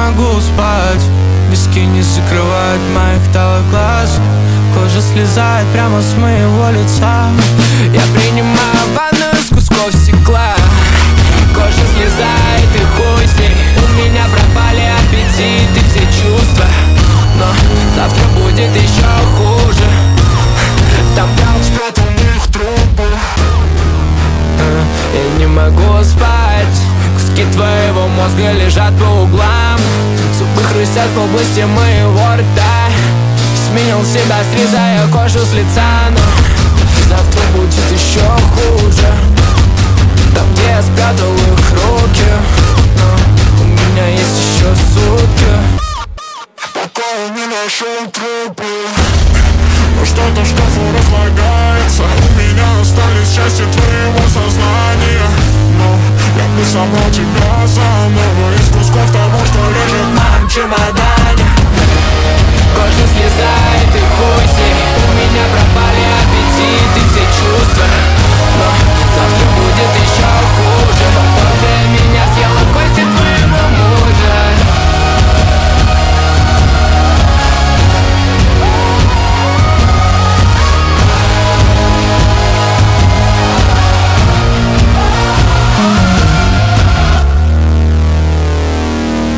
могу спать. Виски не закрывают моих талых глаз. Кожа слезает прямо с моего лица. Я принимаю ванну из кусков стекла. Кожа слезает и хуй с ней. У меня пропали аппетит и все чувства. Но завтра будет еще хуже. Там прям спрятанных трупы. Я не могу спать. Куски твоего мозга лежат по углам. Зубы хрустят в области моего рта. Сменил себя, срезая кожу с лица. Но завтра будет еще хуже. Там, где я спрятал их руки.